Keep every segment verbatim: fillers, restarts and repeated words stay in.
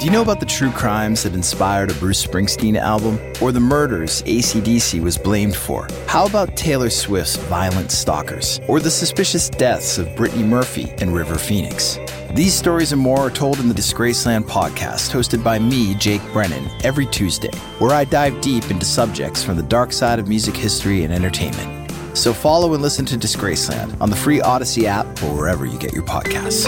Do you know about the true crimes that inspired a Bruce Springsteen album? Or the murders A C D C was blamed for? How about Taylor Swift's Violent Stalkers? Or the suspicious deaths of Brittany Murphy and River Phoenix? These stories and more are told in the Disgraceland podcast, hosted by me, Jake Brennan, every Tuesday, where I dive deep into subjects from the dark side of music history and entertainment. So follow and listen to Disgraceland on the free Odyssey app or wherever you get your podcasts.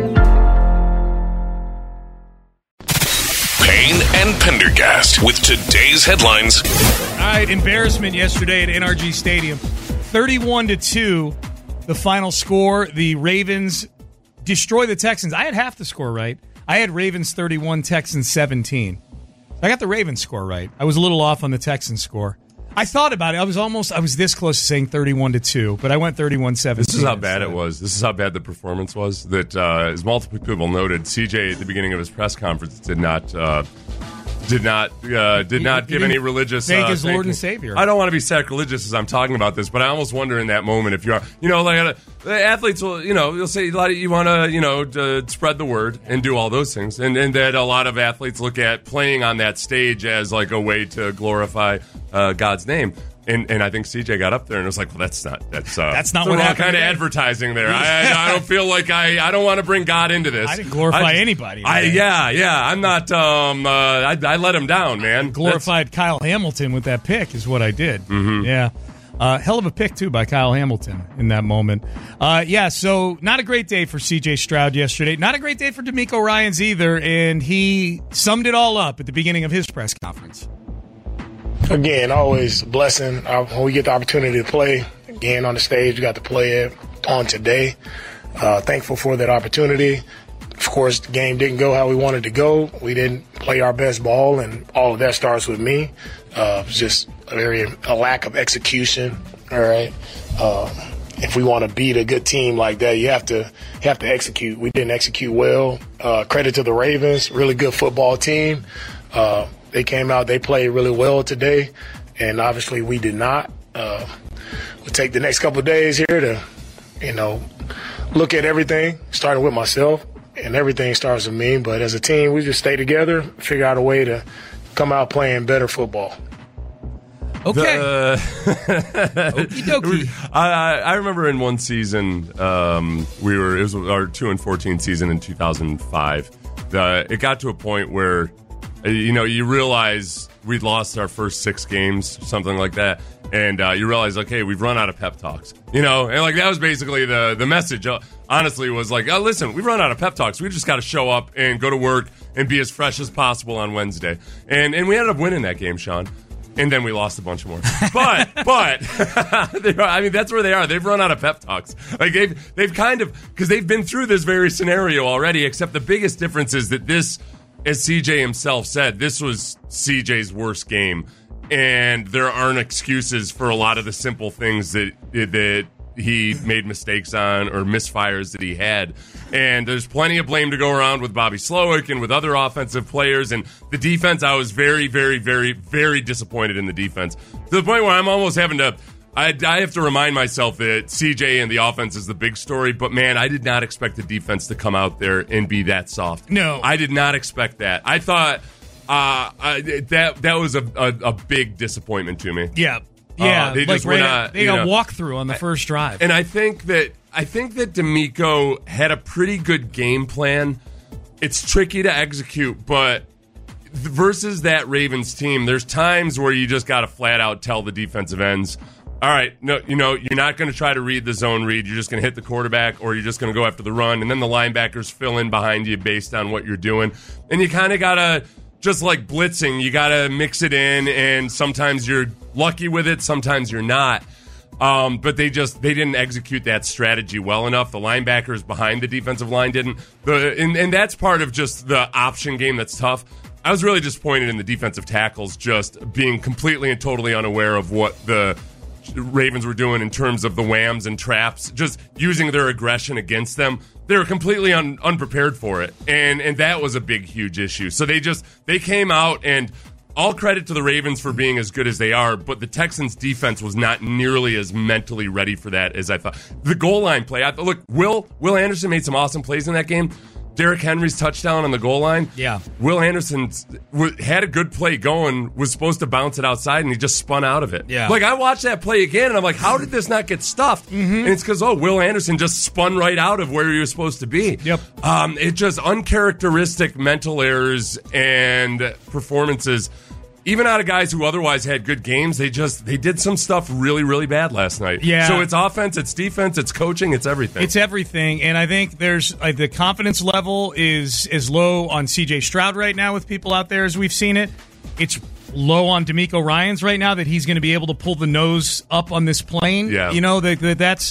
Payne and Pendergast with today's headlines. All right, embarrassment yesterday at N R G Stadium. thirty-one to two, the final score. The Ravens destroy the Texans. I had half the score right. I had Ravens thirty-one, Texans seventeen. I got the Ravens score right. I was a little off on the Texans score. I thought about it. I was almost, I was this close to saying thirty-one to two, but I went thirty-one seventeen. This is how bad it was. This is how bad the performance was. That, uh, as multiple people noted, C J at the beginning of his press conference did not, uh, did not, uh, did not give any religious. Thank uh, his Lord thanking. and Savior. I don't want to be sacrilegious as I'm talking about this, but I almost wonder in that moment if you are, you know, like uh, the athletes will, you know, you'll say a lot of, you want to, you know, to spread the word and do all those things, and and that a lot of athletes look at playing on that stage as like a way to glorify uh, God's name. And and I think C J got up there and was like, well, that's not that's uh, that's not the what wrong happened kind of today. Advertising there. I, I I don't feel like I I don't want to bring God into this. I didn't glorify I, anybody. I yeah yeah I'm not um uh, I I let him down, man. Glorified that's, Kyle Hamilton with that pick is what I did. Mm-hmm. Yeah. Uh, hell of a pick, too, by Kyle Hamilton in that moment. Uh, yeah, so not a great day for C J Stroud yesterday. Not a great day for DeMeco Ryans either, and he summed it all up at the beginning of his press conference. Again, always a blessing uh, when we get the opportunity to play. Again, on the stage, we got to play it on today. Uh, thankful for that opportunity. Of course, the game didn't go how we wanted to go. We didn't play our best ball, and all of that starts with me. Uh, it was just a very a lack of execution. All right, uh, if we want to beat a good team like that, you have to you have to execute. We didn't execute well. Uh, credit to the Ravens, really good football team. Uh, they came out, they played really well today, and obviously we did not. Uh, we'll take the next couple of days here to, you know, look at everything, starting with myself. And everything starts with me, but as a team, we just stay together, figure out a way to come out playing better football. Okay. The, Okie dokie. I, I remember in one season, um, we were it was our two and fourteen season in two thousand five. The, it got to a point where, you know, you realize we'd lost our first six games, something like that, and uh, you realize, okay, we've run out of pep talks. You know, and like that was basically the the message. Uh, honestly, was like, oh, listen, we've run out of pep talks. We just got to show up and go to work and be as fresh as possible on Wednesday. And and we ended up winning that game, Sean. And then we lost a bunch more. But, but, I mean, that's where they are. They've run out of pep talks. Like, they've, they've kind of, because they've been through this very scenario already, except the biggest difference is that this, as C J himself said, this was C J's worst game. And there aren't excuses for a lot of the simple things that that he made mistakes on or misfires that he had. And there's plenty of blame to go around with Bobby Slowick and with other offensive players. And the defense, I was very, very, very, very disappointed in the defense. To the point where I'm almost having to, I, I have to remind myself that C J and the offense is the big story. But, man, I did not expect the defense to come out there and be that soft. No. I did not expect that. I thought uh, I, that that was a, a, a big disappointment to me. Yeah. Yeah, uh, they like just were right not. They you got know, walkthrough on the first drive, and I think that I think that DeMeco had a pretty good game plan. It's tricky to execute, but versus that Ravens team, there's times where you just got to flat out tell the defensive ends, all right, no, you know, you're not going to try to read the zone read. You're just going to hit the quarterback, or you're just going to go after the run, and then the linebackers fill in behind you based on what you're doing, and you kind of got to. Just like blitzing, you got to mix it in, and sometimes you're lucky with it, sometimes you're not. Um, but they just they didn't execute that strategy well enough. The linebackers behind the defensive line didn't. The and, and that's part of just the option game that's tough. I was really disappointed in the defensive tackles just being completely and totally unaware of what the Ravens were doing in terms of the whams and traps, just using their aggression against them. They were completely un- unprepared for it, and and that was a big, huge issue. So they just they came out, and all credit to the Ravens for being as good as they are, but the Texans' defense was not nearly as mentally ready for that as I thought. The goal line play, I thought, look, Will Will Anderson made some awesome plays in that game. Derrick Henry's touchdown on the goal line. Yeah. Will Anderson w- had a good play going, was supposed to bounce it outside, and he just spun out of it. Yeah. Like, I watched that play again, and I'm like, how did this not get stuffed? Mm-hmm. And it's because, oh, Will Anderson just spun right out of where he was supposed to be. Yep. Um, it just uncharacteristic mental errors and performances. Even out of guys who otherwise had good games, they just they did some stuff really, really bad last night. Yeah. So it's offense, it's defense, it's coaching, it's everything. It's everything, and I think there's uh, the confidence level is as low on C J Stroud right now with people out there as we've seen it. It's low on DeMeco Ryans right now that he's going to be able to pull the nose up on this plane. Yeah. You know, that, that that's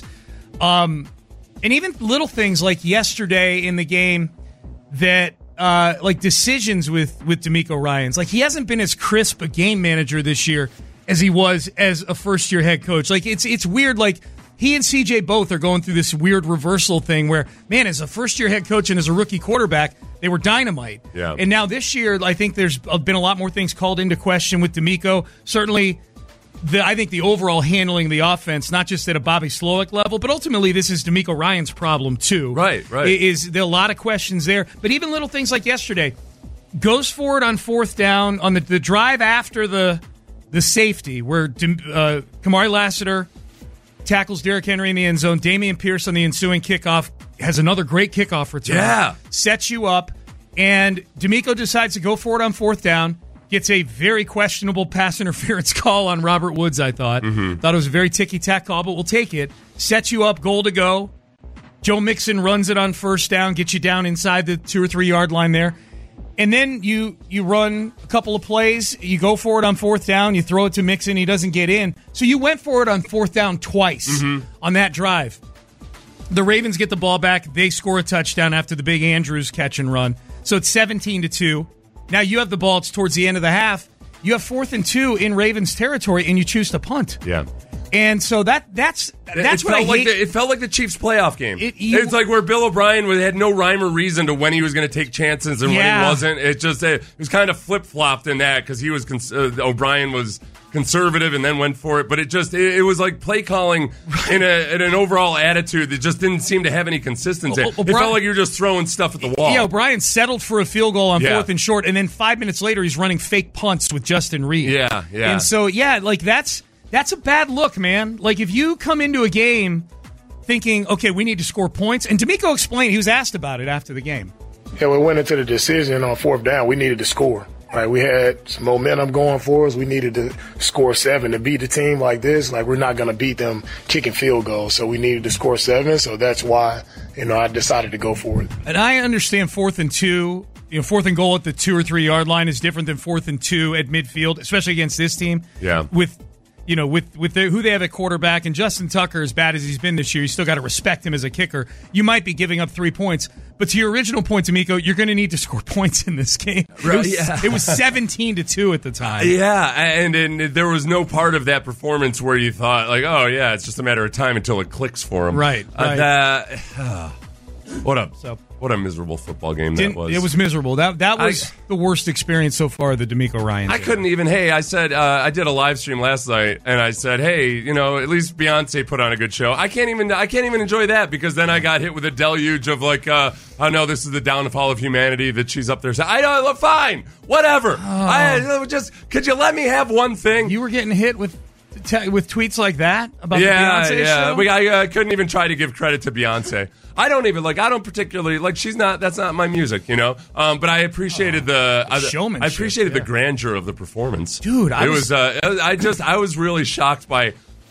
um, and even little things like yesterday in the game that. Uh, like decisions with with DeMeco Ryans, like he hasn't been as crisp a game manager this year as he was as a first year head coach. Like it's it's weird. Like he and C J both are going through this weird reversal thing where, man, as a first year head coach and as a rookie quarterback, they were dynamite. Yeah. And now this year, I think there's been a lot more things called into question with DeMeco. Certainly. The, I think the overall handling of the offense, not just at a Bobby Slowick level, but ultimately this is DeMeco Ryans' problem too. Right, right. Is there are a lot of questions there, but even little things like yesterday, goes for it on fourth down on the, the drive after the the safety where uh, Kamari Lassiter tackles Derrick Henry in the end zone. Dameon Pierce on the ensuing kickoff has another great kickoff return. Yeah, sets you up, and DeMeco decides to go for it on fourth down. Gets a very questionable pass interference call on Robert Woods, I thought. Mm-hmm. Thought it was a very ticky-tack call, but we'll take it. Sets you up, goal to go. Joe Mixon runs it on first down, gets you down inside the two- or three-yard line there. And then you you run a couple of plays. You go for it on fourth down. You throw it to Mixon. He doesn't get in. So you went for it on fourth down twice mm-hmm. on that drive. The Ravens get the ball back. They score a touchdown after the big Andrews catch and run. So it's seventeen to two. Now you have the ball. It's towards the end of the half. You have fourth and two in Ravens territory, and you choose to punt. Yeah. And so that that's that's it what I felt like hate. the, it felt like the Chiefs' playoff game. It, you, it's like where Bill O'Brien had no rhyme or reason to when he was going to take chances and yeah. when he wasn't. It just it was kind of flip flopped in that because he was cons- uh, O'Brien was conservative and then went for it. But it just it, it was like play calling in, a, in an overall attitude that just didn't seem to have any consistency. O- it O'Brien, felt like you were just throwing stuff at the wall. Yeah, O'Brien settled for a field goal on yeah. fourth and short, and then five minutes later he's running fake punts with Justin Reed. Yeah, yeah. And so yeah, like that's. That's a bad look, man. Like, if you come into a game thinking, okay, we need to score points, and DeMeco explained, he was asked about it after the game. Yeah, we went into the decision on fourth down. We needed to score. Right, we had some momentum going for us. We needed to score seven to beat a team like this. Like, we're not going to beat them kicking field goals, so we needed to score seven. So that's why, you know, I decided to go for it. And I understand fourth and two. You know, fourth and goal at the two or three yard line is different than fourth and two at midfield, especially against this team. Yeah. With You know, with with the, who they have at quarterback, and Justin Tucker, as bad as he's been this year, you still got to respect him as a kicker. You might be giving up three points, but to your original point, DeMeco, you're going to need to score points in this game. Right, it, was, yeah. it was seventeen to two at the time. Yeah, and, and there was no part of that performance where you thought, like, oh, yeah, it's just a matter of time until it clicks for him. Right, Uh, right. that, uh, what a So- what a miserable football game that Didn't- was. It was miserable. That that was I- the worst experience so far of the DeMeco Ryans. I couldn't even. Hey, I said uh, I did a live stream last night, and I said, hey, you know, at least Beyonce put on a good show. I can't even. I can't even enjoy that because then I got hit with a deluge of like, uh, oh no, this is the downfall of humanity that she's up there. So I know, fine, whatever. I just could you let me have one thing? You were getting hit with t- with tweets like that about yeah, the Beyonce yeah. show? We, I uh, couldn't even try to give credit to Beyonce. I don't even like. I don't particularly like. She's not. That's not my music, you know. Um, but I appreciated the I, showmanship, I appreciated yeah. the grandeur of the performance, Dude, I it was- was. Uh, I just. I was really shocked by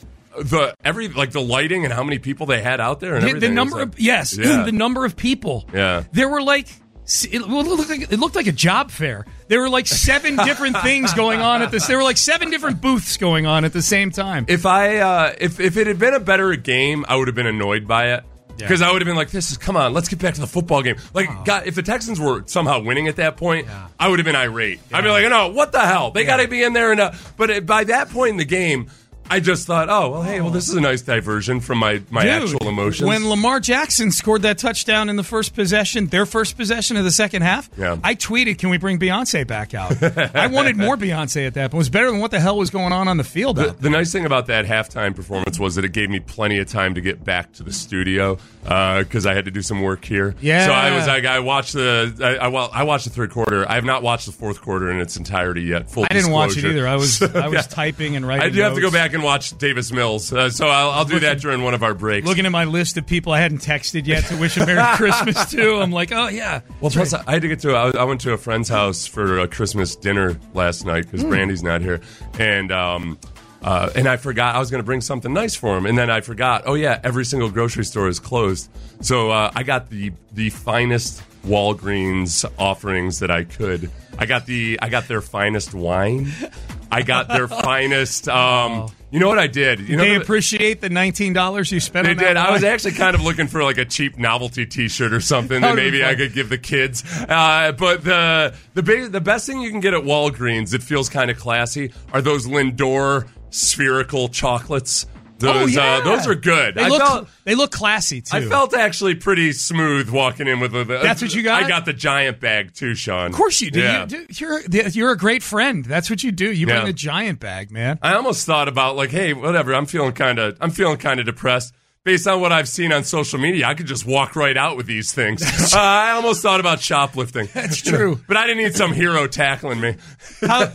the every like the lighting and how many people they had out there and The, everything. the It was number like- of yes, Yeah. the number of people. Yeah. There were like it looked like it looked like a job fair. There were like seven different things going on at this. There were like seven different booths going on at the same time. If I uh, if if it had been a better game, I would have been annoyed by it. Because Yeah. I would have been like, "This is come on, let's get back to the football game." Like, Oh. God, if the Texans were somehow winning at that point, I would have been irate. I'd be like, "No, what the hell? They got to be in there." And uh, but it, by that point in the game, I just thought, oh, well, hey, well, this is a nice diversion from my, my Dude, actual emotions. When Lamar Jackson scored that touchdown in the first possession, their first possession of the second half, yeah. I tweeted, can we bring Beyonce back out? I wanted more Beyonce at that point. It was better than what the hell was going on on the field. The, the nice thing about that halftime performance was that it gave me plenty of time to get back to the studio because uh, I had to do some work here. Yeah. So I was like, I watched the I, I, well, I watched the third quarter. I have not watched the fourth quarter in its entirety yet. Full I didn't disclosure. watch it either. I was so, I was yeah. typing and writing I do have notes. to go back and watch Davis Mills, uh, so I'll, I'll do looking, that during one of our breaks. Looking at my list of people I hadn't texted yet to wish a Merry Christmas to, I'm like, oh yeah. Well, plus I had to get to. I, I went to a friend's house for a Christmas dinner last night because Mm. Brandy's not here, and um, uh, and I forgot I was going to bring something nice for him, and then I forgot. Oh yeah, every single grocery store is closed, so uh, I got the the finest Walgreens offerings that I could. I got the I got their finest wine. I got their finest. Um, you know what I did? You know they the, appreciate the nineteen dollars you spent They on did. that I was wine? actually kind of looking for like a cheap novelty T-shirt or something that That maybe would've I been could give the kids. Uh, but the the ba- the best thing you can get at Walgreens that feels kind of classy are those Lindor spherical chocolates. Those oh, yeah. uh, those are good. They I look, felt they look classy too. I felt actually pretty smooth walking in with the. That's what you got? I got the giant bag too, Sean. Of course you do. Yeah. You, you're you're a great friend. That's what you do. You bring Yeah. the giant bag, man. I almost thought about like, hey, whatever. I'm feeling kind of, I'm feeling kind of depressed. Based on what I've seen on social media, I could just walk right out with these things. Uh, I almost thought about shoplifting. That's You know, true. but I didn't need some hero tackling me. How,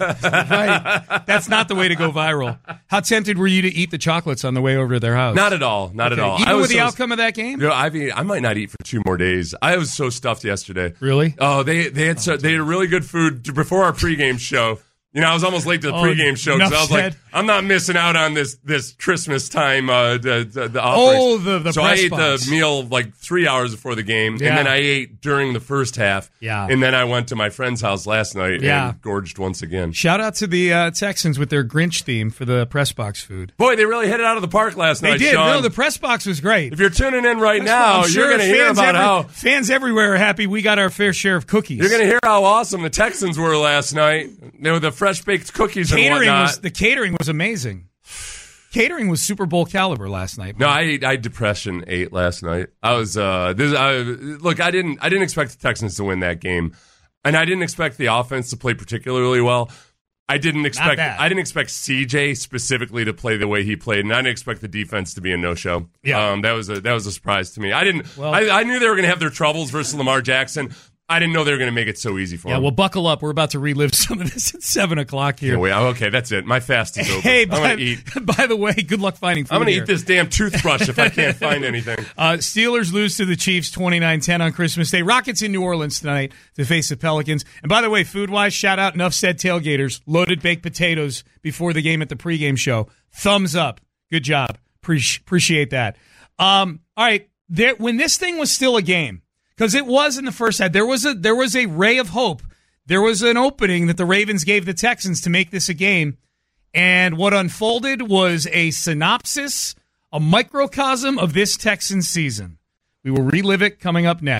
right. That's not the way to go viral. How tempted were you to eat the chocolates on the way over to their house? Not at all. Not Okay. at all. Even I was with the so, outcome of that game? You know, I've eat, I might not eat for two more days. I was so stuffed yesterday. Really? Oh, they they had so, they had really good food before our pregame show. You know, I was almost late to the Oh, pregame show because enough I was like, said. I'm not missing out on this this Christmas time. Uh, the, the, the offerings. Oh, the- the so I press ate box. the meal like three hours before the game, Yeah. and then I ate during the first half. Yeah. And then I went to my friend's house last night Yeah. and gorged once again. Shout out to the uh, Texans with their Grinch theme for the press box food. Boy, they really hit it out of the park last They night, did. Sean. No, the press box was great. If you're tuning in right now, I'm sure you're going to hear fans about every- how fans everywhere are happy we got our fair share of cookies. you're going to hear how awesome the Texans were last night. You know, the fresh baked cookies and catering whatnot. was the catering was amazing. Catering was Super Bowl caliber last night. No, man. I ate, I depression ate last night. I was uh, this. I, look, I didn't I didn't expect the Texans to win that game, and I didn't expect the offense to play particularly well. I didn't expect bad. I didn't expect C J specifically to play the way he played, and I didn't expect the defense to be a no show. Yeah. um, that was a that was a surprise to me. I didn't. Well- I, I knew they were going to have their troubles versus Lamar Jackson. I didn't know they were going to make it so easy for Yeah, him. well, buckle up. We're about to relive some of this at seven o'clock here. Yeah, wait, okay, that's it. My fast is over. Hey, I'm by, going to eat. by the way, good luck finding food I'm going to here. eat this damn toothbrush if I can't find anything. Uh, Steelers lose to the Chiefs twenty-nine ten on Christmas Day. Rockets in New Orleans tonight to face the Pelicans. And by the way, food-wise, shout out Enough Said Tailgaters. Loaded baked potatoes before the game at the pregame show. Thumbs up. Good job. Pre- appreciate that. Um, all right, there, when this thing was still a game, because it was in the first half, there was a there was a ray of hope. There was an opening that the Ravens gave the Texans to make this a game. And what unfolded was a synopsis, a microcosm of this Texans season. We will relive it coming up next.